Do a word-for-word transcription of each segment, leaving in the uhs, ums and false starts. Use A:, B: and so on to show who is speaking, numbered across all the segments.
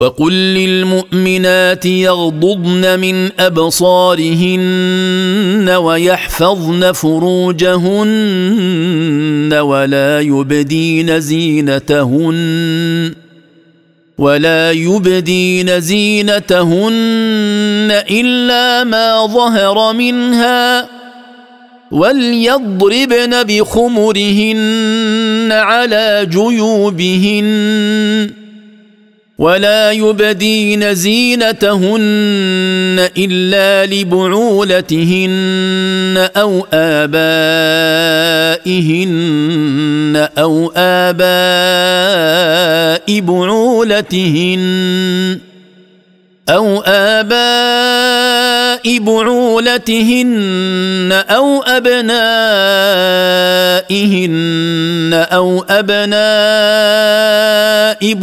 A: وقل للمؤمنات يغضضن من أبصارهن ويحفظن فروجهن ولا يبدين زينتهن ولا يبدين زينتهن إلا ما ظهر منها وليضربن بخمرهن على جيوبهن ولا يبدين زينتهن إلا لبعولتهن أو آبائهن أو آباء بعولتهن أو آباء بعولتهن أو أبنائهن أو أبناء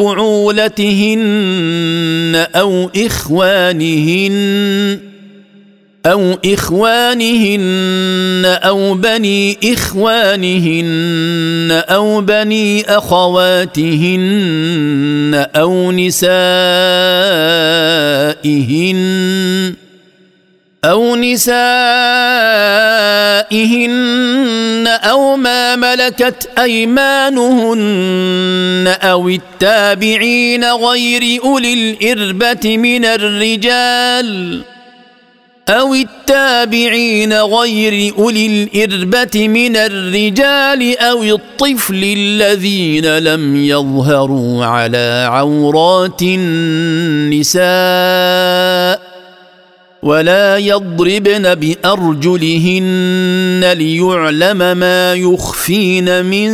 A: بعولتهن أو إخوانهن أو إخوانهن أو بني إخوانهن أو بني أخواتهن أو نسائهن أو نسائهن أو ما ملكت أيمانهن أو التابعين غير أولي الإربة من الرجال أو التابعين غير أولي الإربة من الرجال أو الطفل الذين لم يظهروا على عورات النساء ولا يضربن بأرجلهن ليعلم ما يخفين من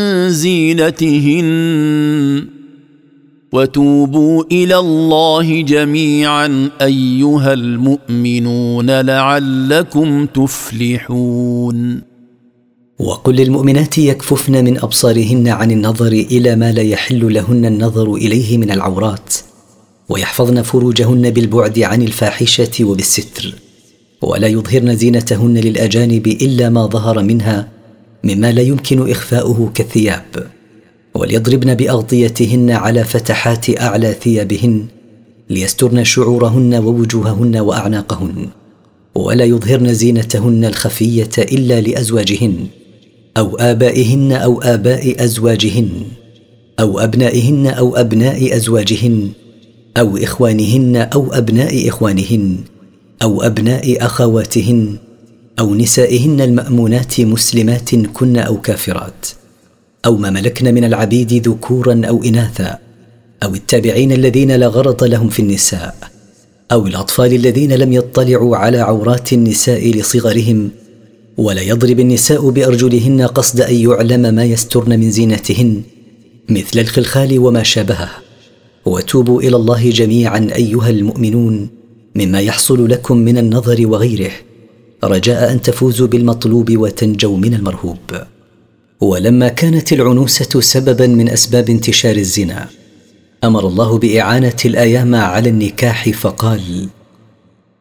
A: زينتهن وتوبوا إلى الله جميعا أيها المؤمنون لعلكم تفلحون.
B: وقل للمؤمنات يكففن من أبصارهن عن النظر إلى ما لا يحل لهن النظر إليه من العورات ويحفظن فروجهن بالبعد عن الفاحشة وبالستر ولا يظهرن زينتهن للأجانب إلا ما ظهر منها مما لا يمكن إخفاؤه كالثياب وليضربن بأغطيتهن على فتحات أعلى ثيابهن ليسترن شعورهن ووجوههن وأعناقهن ولا يظهرن زينتهن الخفية إلا لأزواجهن أو آبائهن أو آباء أزواجهن أو أبنائهن أو أبناء أزواجهن أو إخوانهن أو أبناء إخوانهن أو أبناء أخواتهن أو نسائهن المأمونات مسلمات كن أو كافرات أو ما ملكن من العبيد ذكورا أو إناثا أو التابعين الذين لا غرض لهم في النساء أو الأطفال الذين لم يطلعوا على عورات النساء لصغرهم ولا يضرب النساء بأرجلهن قصد أن يعلم ما يسترن من زينتهن مثل الخلخال وما شابهه وتوبوا إلى الله جميعا أيها المؤمنون مما يحصل لكم من النظر وغيره رجاء أن تفوزوا بالمطلوب وتنجوا من المرهوب. ولما كانت العنوسة سببا من أسباب انتشار الزنا أمر الله بإعانة الأيام على النكاح فقال